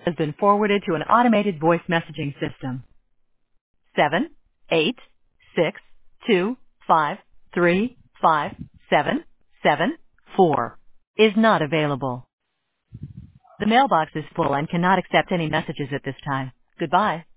has been forwarded to an automated voice messaging system. 78625357774 is not available. The mailbox is full and cannot accept any messages at this time. Goodbye.